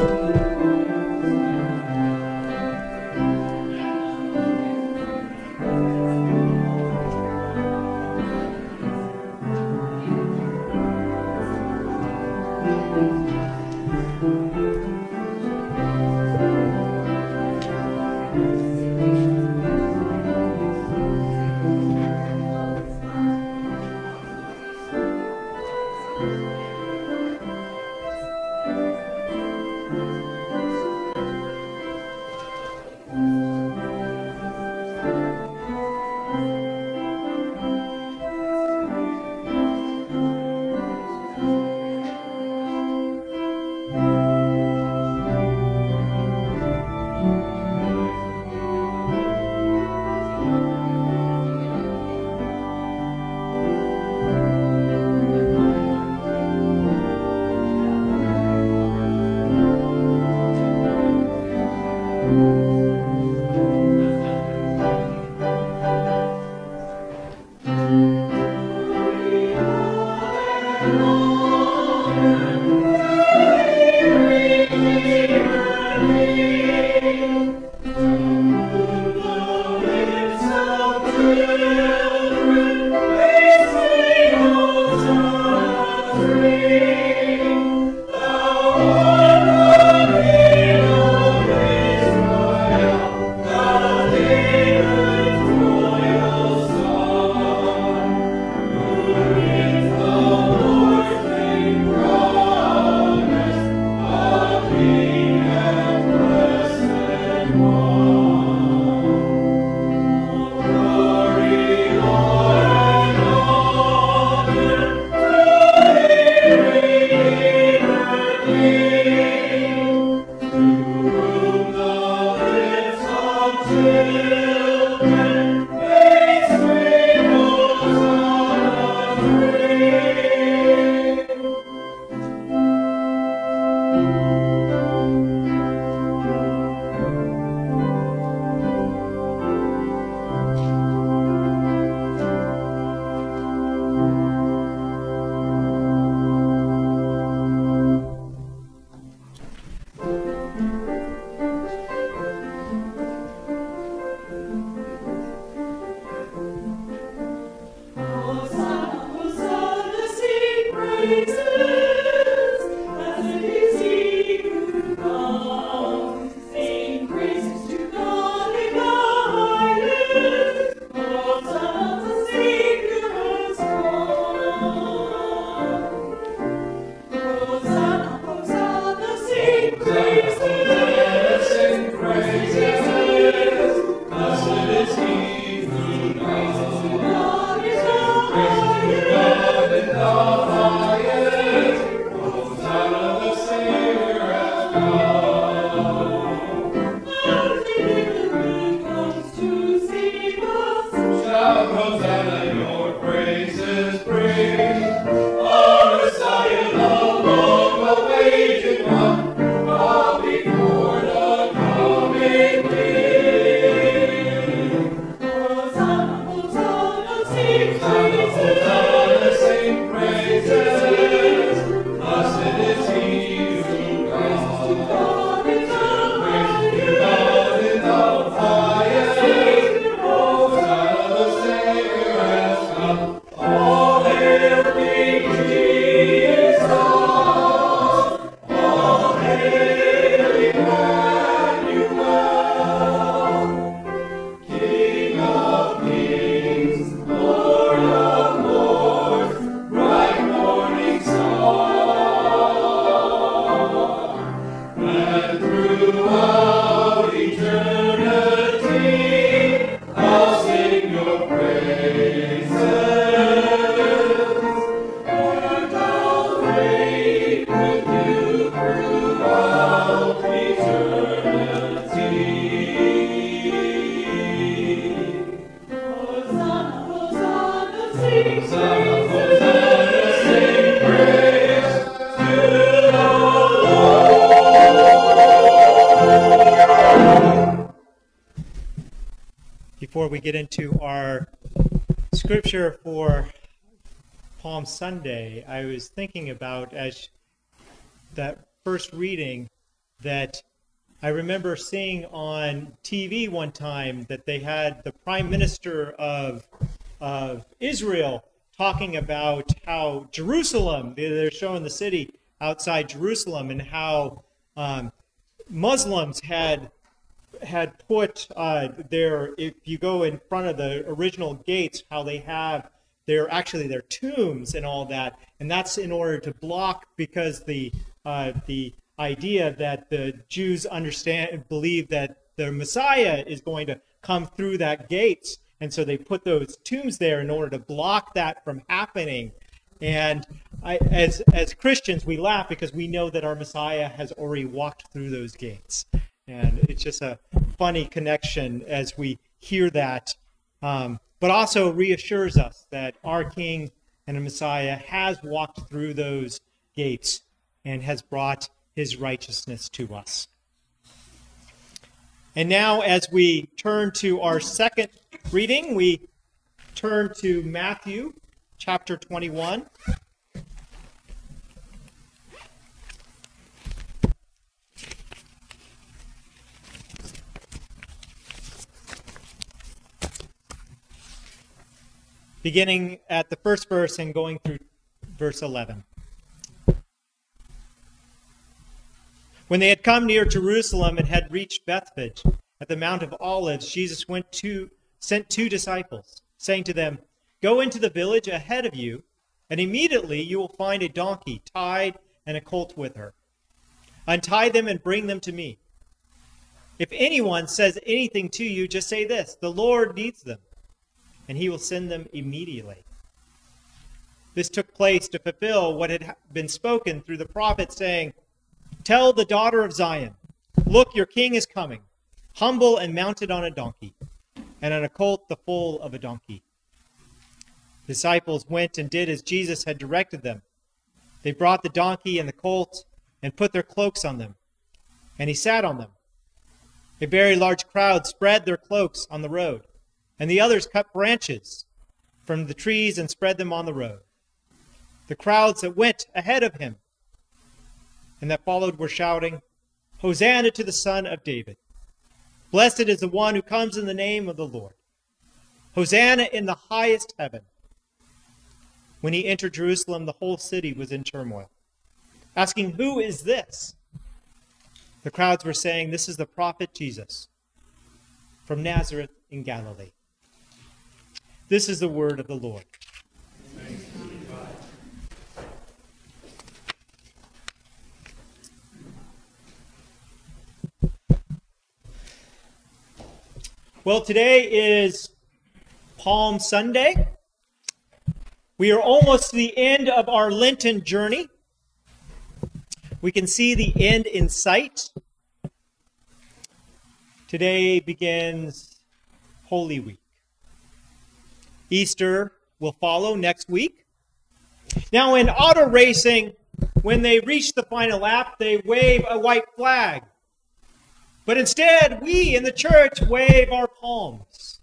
Before we get into our scripture for Palm Sunday, I was thinking about, as that first reading, that I remember seeing on TV one time that they had the Prime Minister of Israel talking about how Jerusalem, they're showing the city outside Jerusalem, and how Muslims had put if you go in front of the original gates, how they have their tombs and all that, and that's in order to block, because the idea that the Jews believe that the Messiah is going to come through that gates, and so they put those tombs there in order to block that from happening. And as Christians, we laugh because we know that our Messiah has already walked through those gates. And it's just a funny connection as we hear that, but also reassures us that our King and the Messiah has walked through those gates and has brought his righteousness to us. And now, as we turn to our second reading, we turn to Matthew chapter 21. Beginning at the first verse and going through verse 11. When they had come near Jerusalem and had reached Bethphage at the Mount of Olives, Jesus sent two disciples, saying to them, "Go into the village ahead of you, and immediately you will find a donkey tied and a colt with her. Untie them and bring them to me. If anyone says anything to you, just say this: 'The Lord needs them,' and he will send them immediately." This took place to fulfill what had been spoken through the prophet, saying, "Tell the daughter of Zion, look, your king is coming, humble and mounted on a donkey, and on a colt the foal of a donkey." The disciples went and did as Jesus had directed them. They brought the donkey and the colt and put their cloaks on them, and he sat on them. A very large crowd spread their cloaks on the road, and the others cut branches from the trees and spread them on the road. The crowds that went ahead of him and that followed were shouting, "Hosanna to the Son of David! Blessed is the one who comes in the name of the Lord! Hosanna in the highest heaven!" When he entered Jerusalem, the whole city was in turmoil, asking, "Who is this?" The crowds were saying, "This is the prophet Jesus from Nazareth in Galilee." This is the word of the Lord. Well, today is Palm Sunday. We are almost to the end of our Lenten journey. We can see the end in sight. Today begins Holy Week. Easter will follow next week. Now, in auto racing, when they reach the final lap, they wave a white flag. But instead, we in the church wave our palms.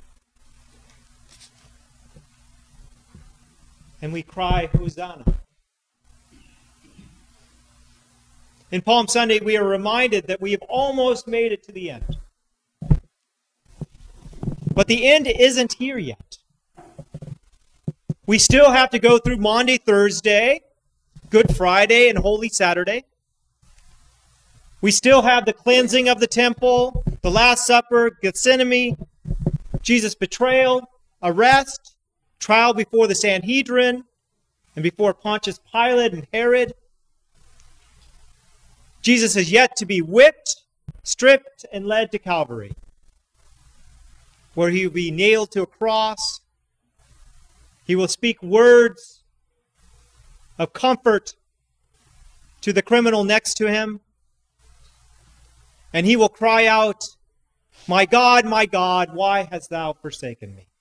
And we cry, "Hosanna." In Palm Sunday, we are reminded that we have almost made it to the end. But the end isn't here yet. We still have to go through Maundy Thursday, Good Friday, and Holy Saturday. We still have the cleansing of the temple, the Last Supper, Gethsemane, Jesus' betrayal, arrest, trial before the Sanhedrin, and before Pontius Pilate and Herod. Jesus is yet to be whipped, stripped, and led to Calvary, where he will be nailed to a cross. He will speak words of comfort to the criminal next to him. And he will cry out, my God, why hast thou forsaken me?"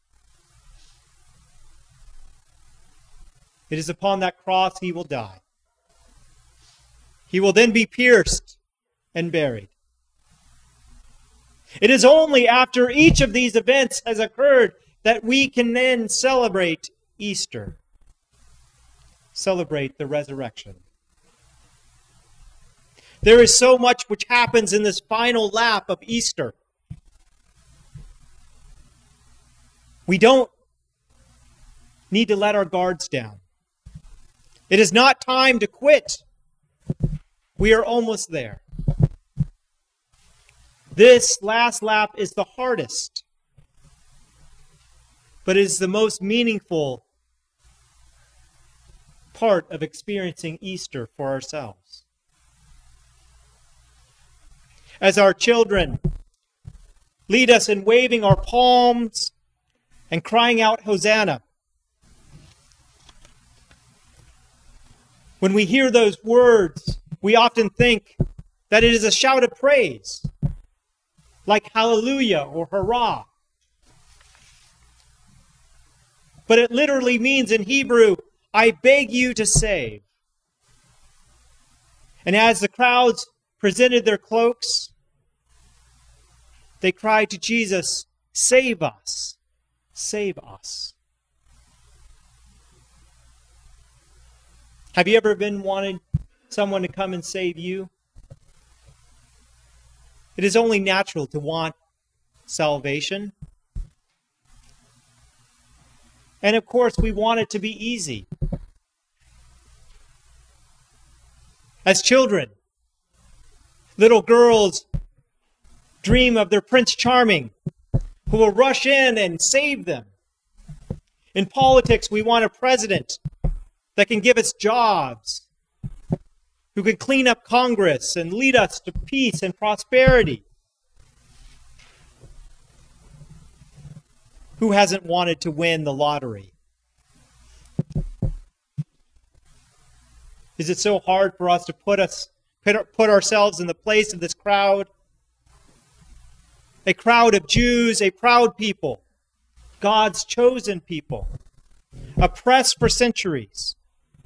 It is upon that cross he will die. He will then be pierced and buried. It is only after each of these events has occurred that we can then celebrate Easter, celebrate the resurrection. There is so much which happens in this final lap of Easter. We don't need to let our guards down. It is not time to quit. We are almost there. This last lap is the hardest, but it is the most meaningful part of experiencing Easter for ourselves. As our children lead us in waving our palms and crying out, Hosanna. When we hear those words, we often think that it is a shout of praise, like hallelujah or hurrah. But it literally means in Hebrew, I beg you to save. And as the crowds presented their cloaks, they cried to Jesus, save us, save us. Have you ever been wanting someone to come and save you? It is only natural to want salvation. And of course, we want it to be easy. As children, little girls dream of their Prince Charming who will rush in and save them. In politics, we want a president that can give us jobs, who can clean up Congress and lead us to peace and prosperity. Who hasn't wanted to win the lottery? Is it so hard for us to put ourselves in the place of this crowd? A crowd of Jews, a proud people, God's chosen people, oppressed for centuries,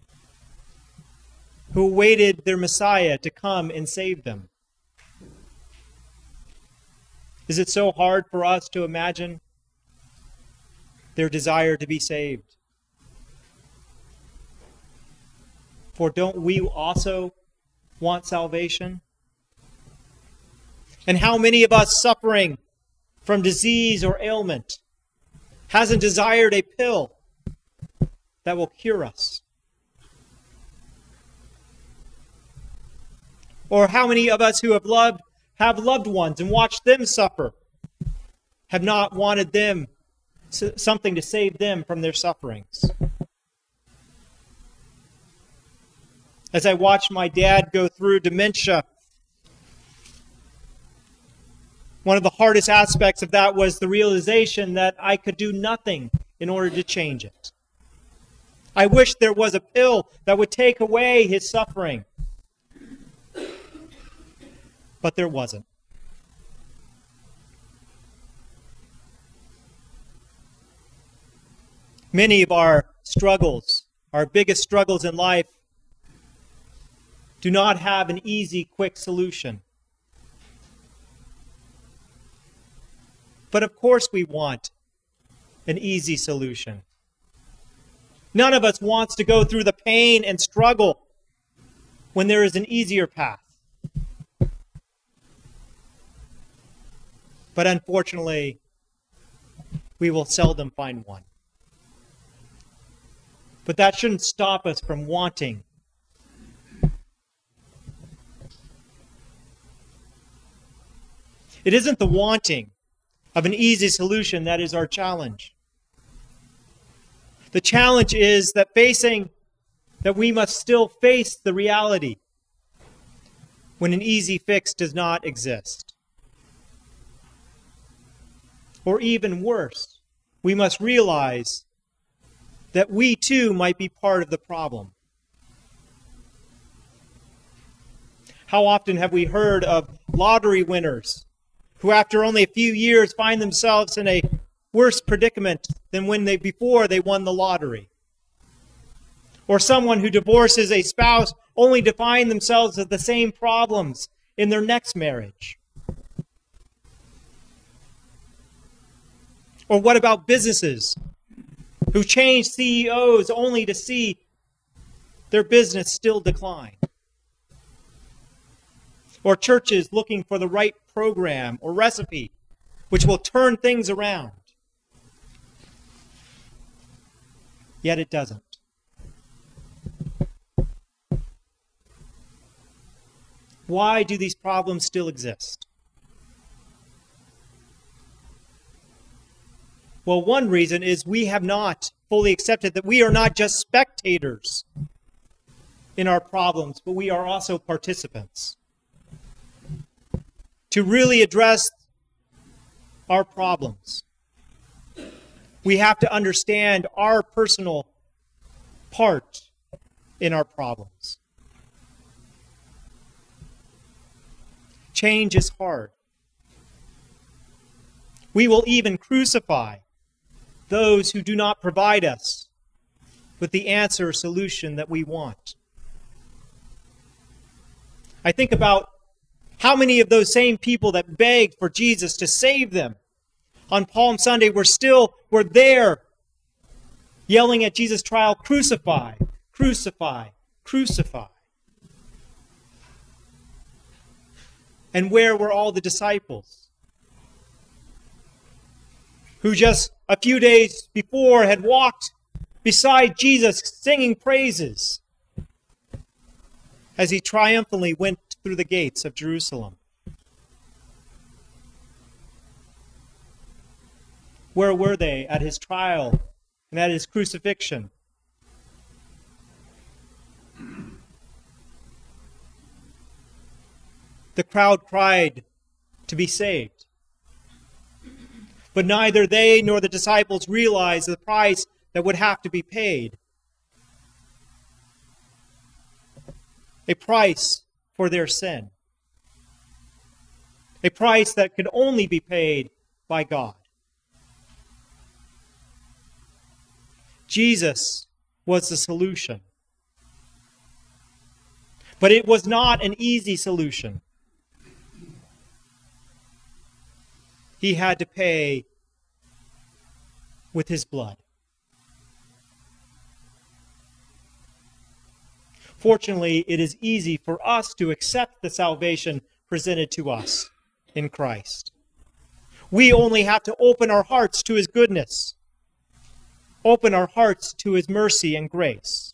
who awaited their Messiah to come and save them. Is it so hard for us to imagine their desire to be saved? For don't we also want salvation? And how many of us suffering from disease or ailment hasn't desired a pill that will cure us? Or how many of us who have loved ones and watched them suffer have not wanted them something to save them from their sufferings? As I watched my dad go through dementia, one of the hardest aspects of that was the realization that I could do nothing in order to change it. I wish there was a pill that would take away his suffering. But there wasn't. Many of our struggles, our biggest struggles in life, do not have an easy, quick solution. But of course we want an easy solution. None of us wants to go through the pain and struggle when there is an easier path. But unfortunately, we will seldom find one. But that shouldn't stop us from wanting. It isn't the wanting of an easy solution that is our challenge. The challenge is that we must still face the reality when an easy fix does not exist. Or even worse, we must realize that we too might be part of the problem. How often have we heard of lottery winners who after only a few years find themselves in a worse predicament than before they won the lottery? Or someone who divorces a spouse only to find themselves with the same problems in their next marriage? Or what about businesses who change CEOs only to see their business still decline? or churches looking for the right program or recipe which will turn things around. Yet it doesn't. Why do these problems still exist? Well, one reason is we have not fully accepted that we are not just spectators in our problems, but we are also participants. To really address our problems, we have to understand our personal part in our problems. Change is hard. We will even crucify those who do not provide us with the answer or solution that we want. I think about how many of those same people that begged for Jesus to save them on Palm Sunday were there yelling at Jesus' trial, "Crucify, crucify, crucify." And where were all the disciples who just a few days before had walked beside Jesus singing praises as he triumphantly went through the gates of Jerusalem? Where were they at his trial and at his crucifixion? The crowd cried to be saved. But neither they nor the disciples realized the price that would have to be paid. A price for their sin. A price that could only be paid by God. Jesus was the solution. But it was not an easy solution. He had to pay with his blood. Fortunately, it is easy for us to accept the salvation presented to us in Christ. We only have to open our hearts to his goodness, open our hearts to his mercy and grace.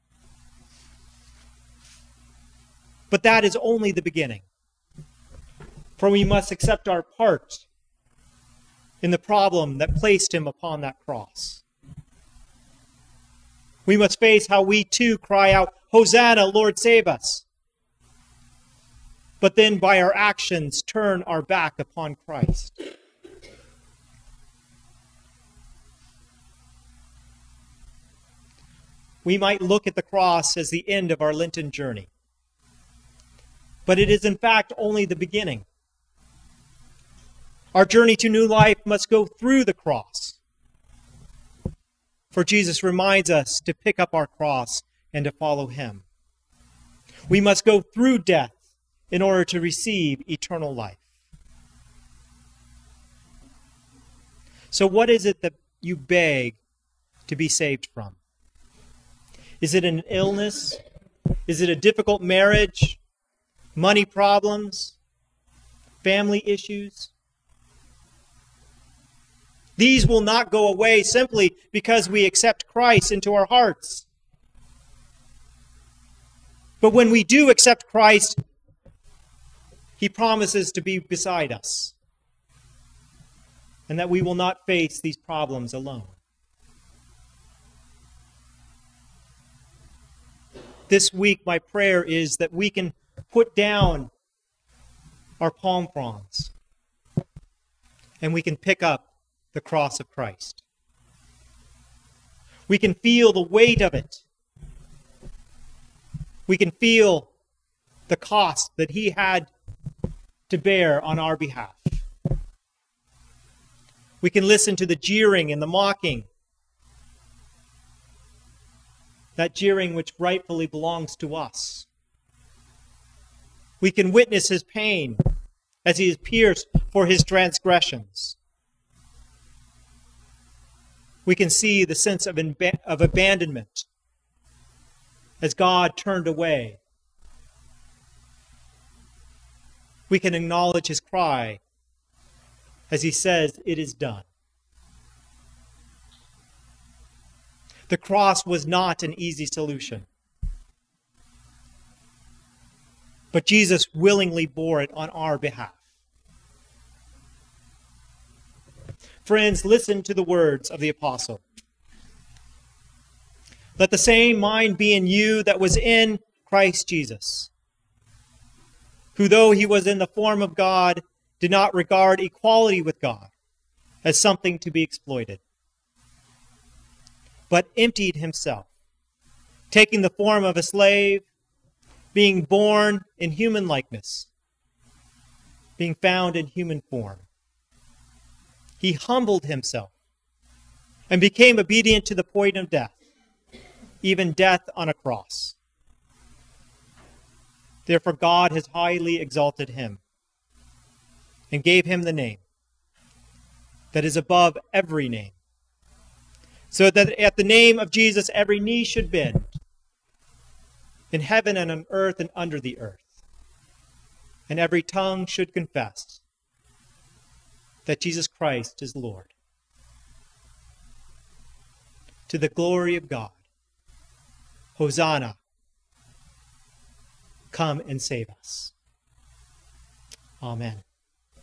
But that is only the beginning. For we must accept our part in the problem that placed him upon that cross. We must face how we too cry out, "Hosanna, Lord, save us." But then by our actions turn our back upon Christ. We might look at the cross as the end of our Lenten journey. But it is in fact only the beginning. Our journey to new life must go through the cross. For Jesus reminds us to pick up our cross and to follow him. We must go through death in order to receive eternal life. So what is it that you beg to be saved from? Is it an illness? Is it a difficult marriage? Money problems? Family issues? These will not go away simply because we accept Christ into our hearts. But when we do accept Christ, he promises to be beside us, and that we will not face these problems alone. This week, my prayer is that we can put down our palm fronds and we can pick up the cross of Christ. We can feel the weight of it. We can feel the cost that he had to bear on our behalf. We can listen to the jeering and the mocking. That jeering which rightfully belongs to us. We can witness his pain as he is pierced for his transgressions. We can see the sense of abandonment as God turned away. We can acknowledge his cry as he says, "It is done." The cross was not an easy solution, but Jesus willingly bore it on our behalf. Friends, listen to the words of the apostle. "Let the same mind be in you that was in Christ Jesus, who, though he was in the form of God, did not regard equality with God as something to be exploited, but emptied himself, taking the form of a slave, being born in human likeness, being found in human form. He humbled himself and became obedient to the point of death, even death on a cross. Therefore God has highly exalted him and gave him the name that is above every name, so that at the name of Jesus every knee should bend, in heaven and on earth and under the earth, and every tongue should confess that Jesus Christ is Lord, to the glory of God. Hosanna, come and save us. Amen.